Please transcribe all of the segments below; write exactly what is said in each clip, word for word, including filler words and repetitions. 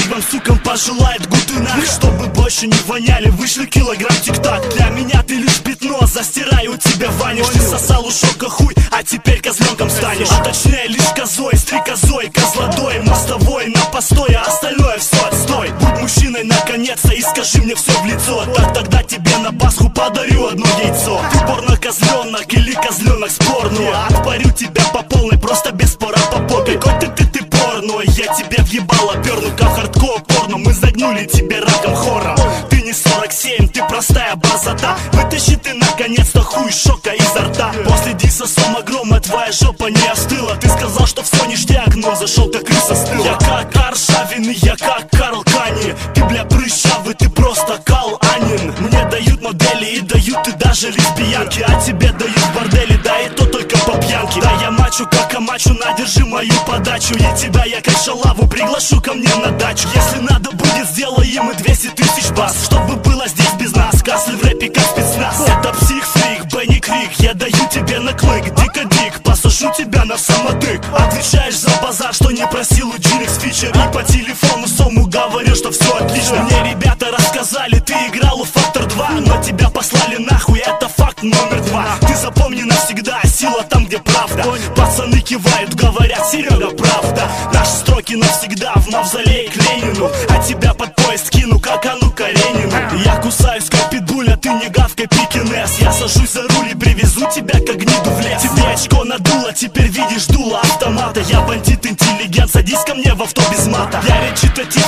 вам, сукам, пожелает гутынах. Чтобы больше не воняли, вышли килограмм тик-так. Для меня ты лишь пятно, застираю, у тебя ванишь. Ты сосал у шока хуй, а теперь козленком станешь. А точнее лишь козой, стрекозой, козлодой, мостовой, на постой, а остальное все отстой. Будь мужчиной наконец-то и скажи мне все в лицо. Так тогда тебе на Пасху подарю одно яйцо. Ты порно-козленок или козленок спорный? Отпарю тебя по полной, просто без спора по попе. Какой ты ты ты порно, я тебе въебало перну, как хардкор порно. Мы загнули тебе раком хором. Ты не сорок семь, ты простая борзота. Вытащи ты наконец-то хуй шока изо рта. После диса самогрома твоя жопа не остыла. Ты сказал, что все ништяк, но зашел как крыса с тыла. Я как Аршавин и я как Карл Кани. Ты, бля, прыщавый, ты просто Кал Анин. Мне дают модели и дают и даже лесбиянки. А тебе дают бордели, да и то только по пьянке. Да я мачу как амачу, надержи мою подачу. И тебя я как шалаву приглашу ко мне на дачу. Если надо будет, сделаем и двести тысяч бас. Чтобы было здесь без нас, касли в рэпе как спецназ. Это псих-фрик, Бенни Крик, я даю тебе на клык. Дико-дик, посажу тебя на самотык. Отвечаешь за базар, что не просил у Джинекс фичер. И по телефону сому говорю, что все отлично. Мне ребята рассказали, ты играл у Фактор два, но тебя послали нахуй, это факт номер два. Ты запомни навсегда, сила там, где правда. Пацаны кивают, говорят, Серега, правда. Наши строки навсегда в мавзолей к Ленину. А тебя под поезд кину, как Анну Каренину. Я кусаюсь, как питбуль, а ты не гавкай, пикинес. Я сажусь за руль и привезу тебя, как гниду в лес. Тебе очко надуло, теперь видишь дуло автомата. Я бандит, интеллигент, садись ко мне в авто без мата. Я речитатив,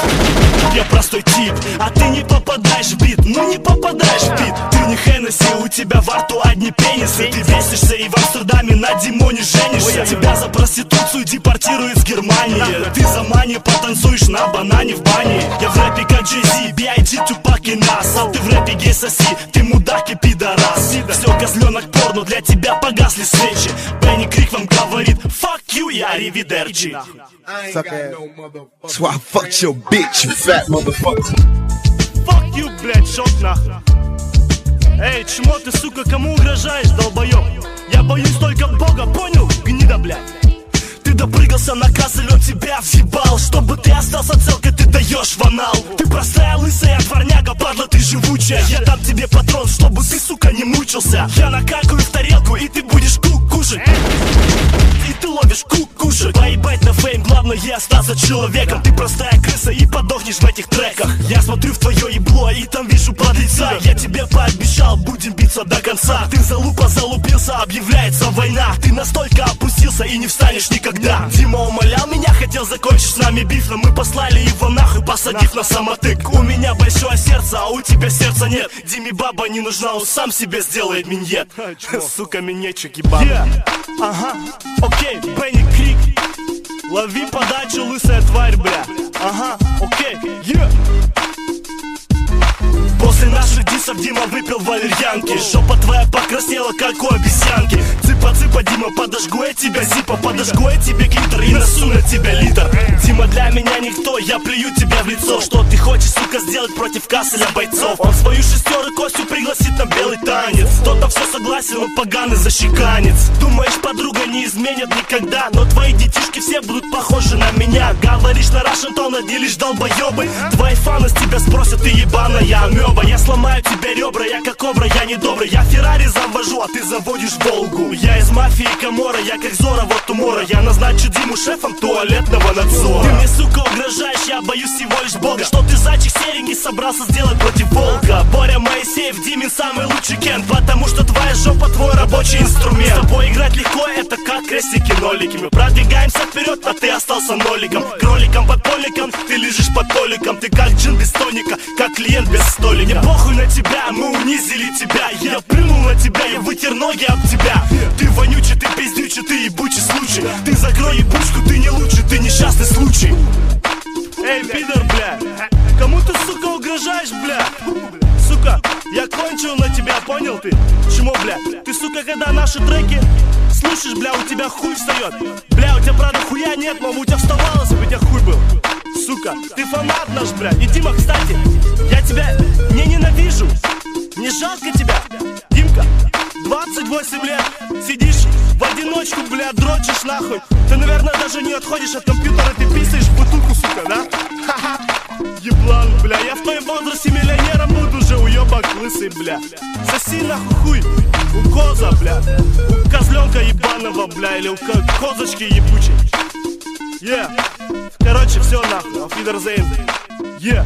я простой тип, а ты не попадаешь в бит, ну не попадаешь в бит. Ты не Хеннесси, у тебя во рту одни пенисы. Ты бесишься и в Амстердаме на Димоне женишься. Тебя за проституцию депортируют с Германии. Ты за мани потанцуешь на банане в бане. Я в рэпе как Джей-Зи, би ай джи, Тупак и Нас. А ты в рэпе гей соси, ты мудак и пидорас. Все, козленок порно, для тебя погасли свечи. Бенни Крик вам говорит, fuck you, я аривидерчи. So I fucked your bitch, you fat motherfucker. Fuck you, блядь, шок нахуй. Эй, чмо ты, сука, кому угрожаешь, долбоёб? Я боюсь только Бога, понял, гнида, блядь? Ты допрыгался на кассель, он тебя въебал. Чтобы ты остался целкой, ты даешь в анал. Ты простая лысая дворняга, падла, ты живучая. Я дам тебе патрон, чтобы ты, сука, не мучился. Я накакаю в тарелку, и ты будешь кук кушать. И ты ловишь кук кушать. Поебать на фейм, главное остаться человеком. Ты простая крыса и подохнешь в этих треках. Я смотрю в твое ебло, и там вижу подлеца. Я тебе пообещал, будем биться до конца. Ты залупа залупился, объявляется война. Ты настолько опустился и не встанешь никогда. Дима умолял меня, хотел закончить с нами биф, но мы послали его нахуй, посадив на самотык. У меня большое сердце, а у тебя сердца нет. Диме баба не нужна, он сам себе сделает миньет. Сука, минетчик ебаный. Yeah. Ага, окей, Бенни Крик. Лови подачу, лысая тварь, бля. Ага, окей, yeah. После наших дисов Дима выпил валерьянки. Жопа твоя покраснела, как у обезьянки. Цыпа-цыпа, Дима, подожгу я тебя, зипа. Подожгу я тебе глиттер и насу на тебя литр. Дима, для меня никто, я плюю тебя в лицо. Что ты хочешь, сука, сделать против касселя бойцов? Он свою шестеру Костю пригласит на белый танец. Кто-то все согласен, он поганый защеканец. Думаешь, подруга не изменит никогда, но твои детишки все будут похожи на меня. Говоришь на Russian tone, одни лишь долбоебы. Твои фаны с тебя спросят, ты ебаная амеба. Я сломаю тебе ребра, я как кобра, я не добрый. Я Феррари завожу, а ты заводишь Волгу. Я из мафии Камора, я как Зора, вот умора. Я назначу Диму шефом туалетного надзора. Ты мне, сука, угрожаешь, я боюсь всего лишь Бога. Что ты зайчик серенький собрался сделать против волка? Боря Моисеев, Димин самый лучший кент. Потому что твоя жопа твой рабочий инструмент. С тобой играть легко, это как крестики-нолики. Мы продвигаемся вперед, а ты остался ноликом. Кроликом под поликом, ты лежишь под толиком. Ты как джин без тоника, как клиент без столика. Мне похуй на тебя, мы унизили тебя. Я плюнул на тебя, я вытер ноги об тебя. Ты вонючий, ты пиздючий, ты ебучий случай. Ты закрой ебучку, ты не лучший, ты несчастный случай. Эй, пидор, бля, кому ты, сука, угрожаешь, бля? Сука, я кончил на тебя, понял ты? Чмо, бля? Ты, сука, когда наши треки слушаешь, бля, у тебя хуй встает. Бля, у тебя, правда, хуя нет, но у тебя вставало, если бы у тебя хуй был. Сука, ты фанат наш, бля. И, Дима, кстати, я тебя не ненавижу. Не жалко тебя, Димка. двадцать восемь лет, сидишь в одиночку, бля, дрочишь нахуй. Ты, наверное, даже не отходишь от компьютера, ты писаешь в бутылку, сука, да? Ха-ха. еблан, бля. Я в твоем возрасте миллионером буду уже, уебок лысый, бля. Соси нахуй хуй у коза, бля. У козленка ебаного, бля. Или у козочки ебучей. Yeah. Короче, все нахуй, auf Wiedersehen. Yeah.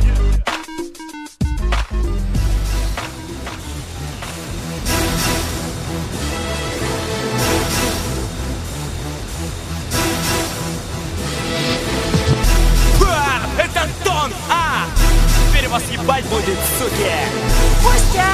Это Дон, а! Теперь вас ебать будет, суки! Костя!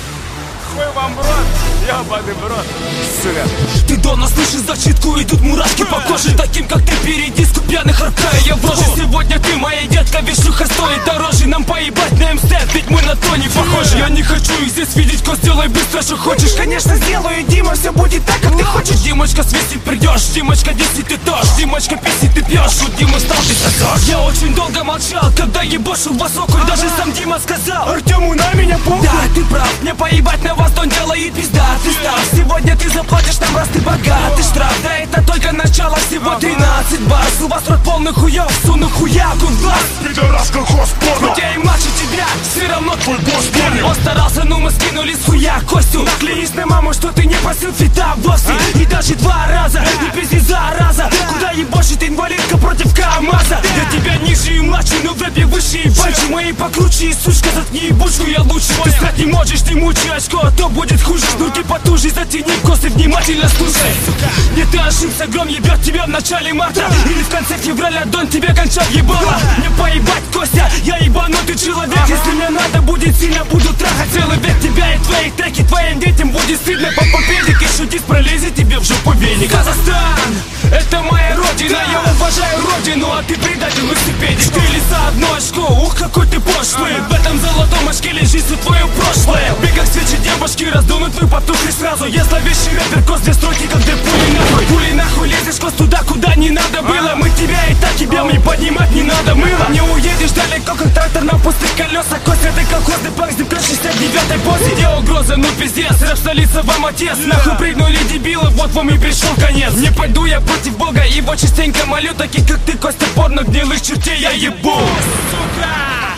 Хуй вам в рот, ебаный в рот, сука! Ты Дона слышишь зачитку, и тут мурашки по коже. Таким как ты перейди с пьяных ракая я в роже. Сегодня ты моя детка, вещуха стоит дороже. Нам поебать на МСТ, ведь мы на то не похожи. Я не хочу их здесь видеть, Кость, делай быстро, что хочешь. Конечно сделаю, Дима, все будет так, как ты хочешь. Димочка, свистит, придешь, Димочка, десять ты тоже. Димочка, писи, ты пьешь, у Димы стал ты сосешь. Я очень долго молчал, когда ебошил высокую. Даже сам Дима сказал, Артему на меня похуй. Да, ты прав, мне поебать на вас, Дон делает пизда. Ты стал, сегодня ты заплатишь нам, раз ты богатый штраф. Да это только начало, всего тринадцать бас. У вас рот полный хуёв, суну хуяку в глаз. Пидораска хоспорно. Хотя и младше тебя, все равно твой босс понял. Он старался, но мы скинули с хуя Костю. Наклянись на маму, что ты не просил фита вовсе. И даже два раза, не пизди зараза. Куда ебошит инвалидка против КамАЗа? Я тебя ниже и младше, но в рэпе выше и больше. Мои покруче, и сучка, заткни ебучку, я лучше. Ты срать не можешь, ты мучи очко, а то будет хуже. Шнурки потуже, затяни косы, внимательно слушай. Не ты ошибся, гром ебет тебя в начале марта. Или в конце февраля, Дон тебя кончал ебало. Мне поебать, Костя, я ебанутый человек. Если мне надо будет сильно, буду трахать целый век. Тебя и твои треки, твоим детям будет стыдно. По попедик и шутить пролезет тебе в жопу веник. Казахстан, это моя родина, я уважаю родину, а ты предатель велосипедик. Ты лиса одно очко, ух, какой ты пошлый. В этом золотом очке лежит все твое прошлое. Бег как свечи девушки, раздунут вы потухли сразу. Я зловещий рэпер, Кост, две строки, как две пули нахуй. Пули нахуй, лезешь, Кост, туда, куда не надо было. Мы тебя и так ебем, не поднимать не надо мыло. Не уедешь далеко, как трактор на пустых колесах. Кость, это колхозный пак, с девка шестьдесят девятой позе. Где угроза, ну пиздец, рэп столица вам отец. Нахуй прыгнули дебилы, вот вам и пришел конец. Не пойду я против Бога, его частенько молю. Таких как ты, Костя, порно гнилых чертей я ебу. Сука!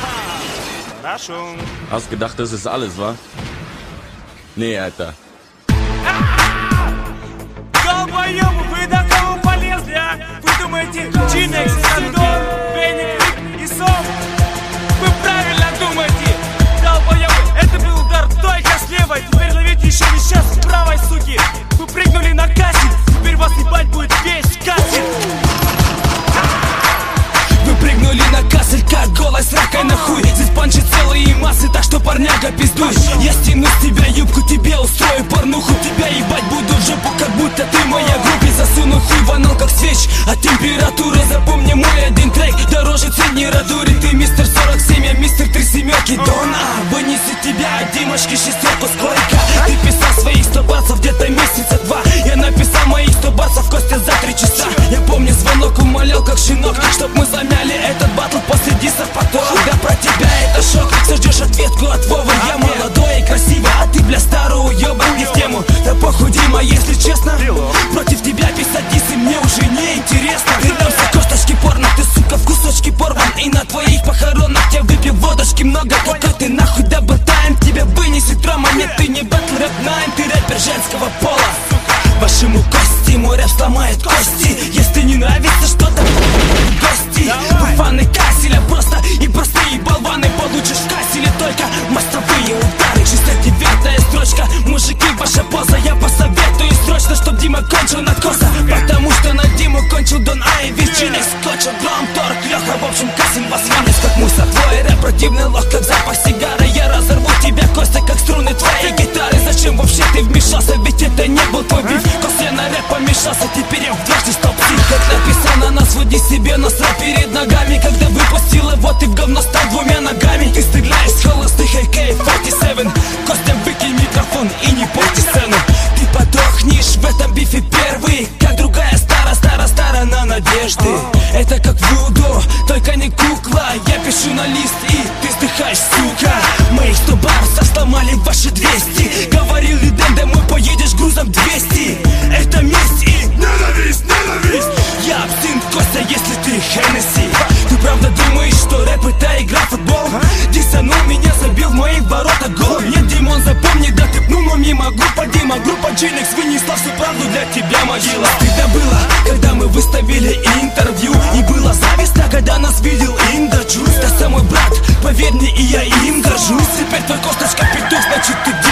Хорошо. Hast gedacht, das ist alles, wa? Nee, Alter. Долбоёбы, вы до кого полезли, а? Вы думаете, Чинекс, Андон, Феник, и Сом? Вы правильно думаете, долбоёбы. Это был удар только с левой. Теперь ловите еще не сейчас с правой, суки. Вы прыгнули на кассет, теперь вас ебать будет весь кассет. Вы прыгнули на кассель, как голой с ракой на хуй. Здесь панчи целые массы, так что, парняга, пиздуй. Я стяну с тебя юбку, тебе устрою порнуху. Тебя ебать буду в жопу, как будто ты моя группе. Засуну хуй в анал, как свеч от температуры. Запомни мой один трек, дороже цени радури. Ты мистер сорок семь, я мистер три семерки. Дона, вынесу тебя, Димочки, шестерку, сколько? Ты писал своих сто баксов где-то месяца два. Я написал моих сто баксов, Костя, за три часа. Я помню звонок, умолял, как щенок, чтоб мы замяли этот батл после дисов потом. Да про тебя это шок, все ждешь ответку от Вовы. Я молодой и красивый, а ты, бля, старый уёбан, не в тему. Да похуй, Дима, если честно, против тебя писать дисы мне уже не интересно. Ты там все косточки порно, ты, сука, в кусочки порван. И на твоих похоронах я выпью водочки много. Какой ты нахуй дабл тайм, тебя вынесет травма. Нет, ты не батл рэп найн, ты рэпер женского пола. Вашему Кости мой рэп сломает кости. Если не нравится что-то, гости. Вы фаны касселя просто и простые болваны. Получишь в касселе только мостовые удары. шестьдесят девятая строчка, мужики, ваша поза. Я посоветую срочно, чтоб Дима кончил на коса. Потому что на Диму кончил Дон, а и Вичинек скотчем. Глам, торг, Леха, в общем, Касим вас ванес. Как мусор, твой рэп противный лох, как запах сигары. Я разорву тебя, Костя, как струны твоей гитары. Зачем вообще ты вмешался, ведь это не был твой биф. Костя на рэп помешался, теперь я в дважды стоп псих. Как написал на нас, води себе насрал перед ногами. Когда выпустил его, ты в говно стал двумя ногами. Ты стреляешь с холостых эй кей сорок семь. Костя, выкинь микрофон и не порти сцену. Ты подохнешь в этом бифе первый, как другая стара-стара-стара на надежды. Это как вудо, только не кукла. Я пишу на лист и ты сдыхаешь, сука. Моих сто барсов сломали ваши двести. Говорил Лиден, домой поедешь грузом двести. Это месть и ненависть, ненависть. Я абсинт, Костя, если ты Хеннесси. Ты правда думаешь, что рэп это игра в футбол? Дисанул меня, забил в моих ворота гол. Нет, Димон, запомни, да ты пну, но не могу, Падима. Группа Джинекс вынесла всю правду, для тебя могила. Стыдно было, когда мы выставили интервью, и было завистно, когда нас видел Индаджус. Да самый брат, поверь мне, и я им горжусь. Теперь твой косточка петух, значит ты